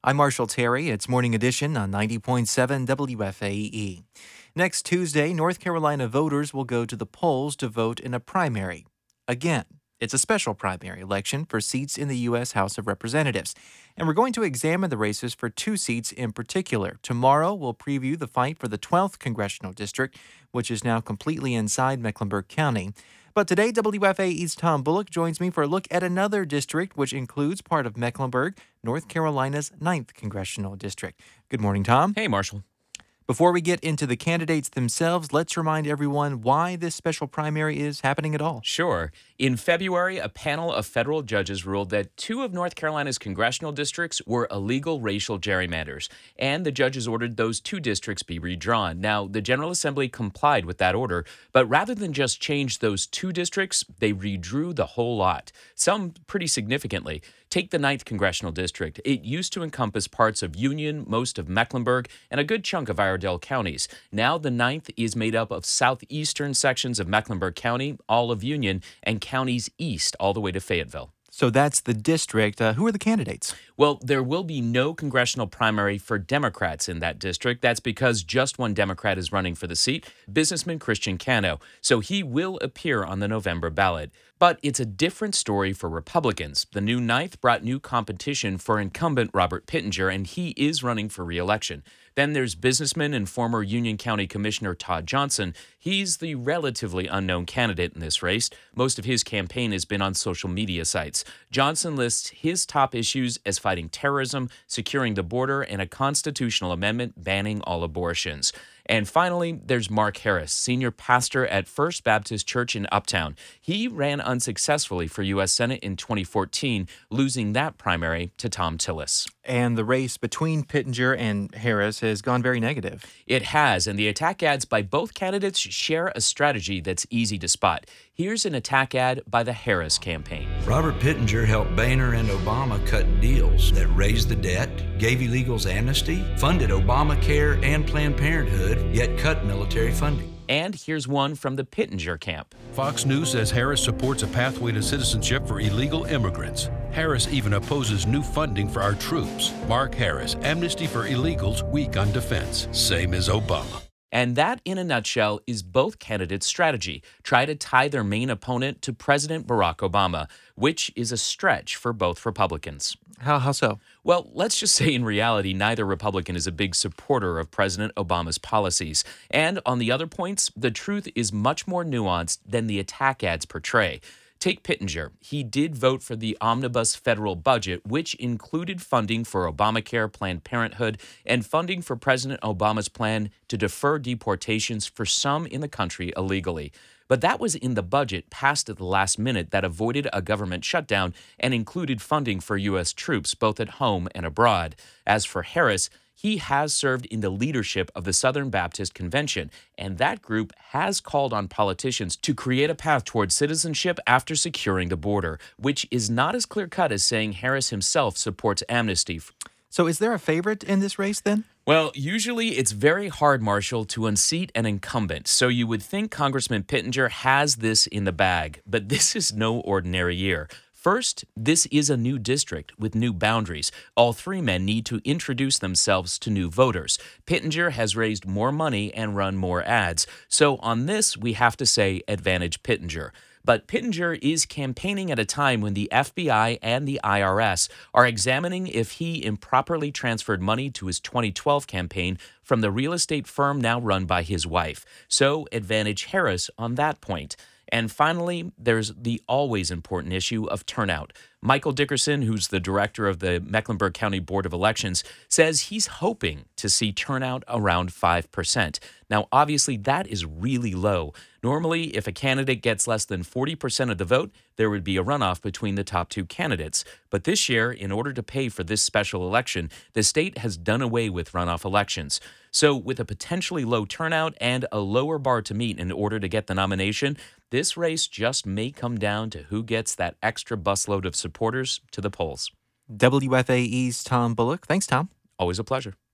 I'm Marshall Terry. It's Morning Edition on 90.7 WFAE. Next Tuesday, North Carolina voters will go to the polls to vote in a primary. Again, it's a special primary election for seats in the U.S. House of Representatives. And we're going to examine the races for two seats in particular. Tomorrow, we'll preview the fight for the 12th Congressional District, which is now completely inside Mecklenburg County. But today, WFAE's Tom Bullock joins me for a look at another district, which includes part of Mecklenburg, North Carolina's 9th Congressional District. Good morning, Tom. Hey, Marshall. Before we get into the candidates themselves, let's remind everyone why this special primary is happening at all. Sure. In February, a panel of federal judges ruled that two of North Carolina's congressional districts were illegal racial gerrymanders, and the judges ordered those two districts be redrawn. Now, the General Assembly complied with that order, but rather than just change those two districts, they redrew the whole lot, some pretty significantly. Take the 9th Congressional District. It used to encompass parts of Union, most of Mecklenburg, and a good chunk of Iredell counties. Now the 9th is made up of southeastern sections of Mecklenburg County, all of Union, and counties east all the way to Fayetteville. So that's the district. Who are the candidates? Well, there will be no congressional primary for Democrats in that district. That's because just one Democrat is running for the seat, businessman Christian Cano. So he will appear on the November ballot. But it's a different story for Republicans. The new 9th brought new competition for incumbent Robert Pittenger, and he is running for re-election. Then there's businessman and former Union County Commissioner Todd Johnson. He's the relatively unknown candidate in this race. Most of his campaign has been on social media sites. Johnson lists his top issues as fighting terrorism, securing the border, and a constitutional amendment banning all abortions. And finally, there's Mark Harris, senior pastor at First Baptist Church in Uptown. He ran unsuccessfully for U.S. Senate in 2014, losing that primary to Thom Tillis. And the race between Pittenger and Harris has gone very negative. It has, and the attack ads by both candidates share a strategy that's easy to spot. Here's an attack ad by the Harris campaign. Robert Pittenger helped Boehner and Obama cut deals that raised the debt, gave illegals amnesty, funded Obamacare and Planned Parenthood, yet cut military funding. And here's one from the Pittenger camp. Fox News says Harris supports a pathway to citizenship for illegal immigrants. Harris even opposes new funding for our troops. Mark Harris, amnesty for illegals, weak on defense. Same as Obama. And that, in a nutshell, is both candidates' strategy. Try to tie their main opponent to President Barack Obama, which is a stretch for both Republicans. How so? Well, let's just say in reality, neither Republican is a big supporter of President Obama's policies. And on the other points, the truth is much more nuanced than the attack ads portray. Take Pittenger. He did vote for the omnibus federal budget, which included funding for Obamacare, Planned Parenthood, and funding for President Obama's plan to defer deportations for some in the country illegally. But that was in the budget passed at the last minute that avoided a government shutdown and included funding for U.S. troops both at home and abroad. As for Harris, he has served in the leadership of the Southern Baptist Convention, and that group has called on politicians to create a path towards citizenship after securing the border, which is not as clear-cut as saying Harris himself supports amnesty. So is there a favorite in this race then? Well, usually it's very hard, Marshall, to unseat an incumbent, so you would think Congressman Pittenger has this in the bag, but this is no ordinary year. First, this is a new district with new boundaries. All three men need to introduce themselves to new voters. Pittenger has raised more money and run more ads. So on this, we have to say advantage Pittenger. But Pittenger is campaigning at a time when the FBI and the IRS are examining if he improperly transferred money to his 2012 campaign from the real estate firm now run by his wife. So advantage Harris on that point. And finally, there's the always important issue of turnout. Michael Dickerson, who's the director of the Mecklenburg County Board of Elections, says he's hoping to see turnout around 5%. Now, obviously, that is really low. Normally, if a candidate gets less than 40% of the vote, there would be a runoff between the top two candidates. But this year, in order to pay for this special election, the state has done away with runoff elections. So with a potentially low turnout and a lower bar to meet in order to get the nomination, this race just may come down to who gets that extra busload of supporters to the polls. WFAE's Tom Bullock. Thanks, Tom. Always a pleasure.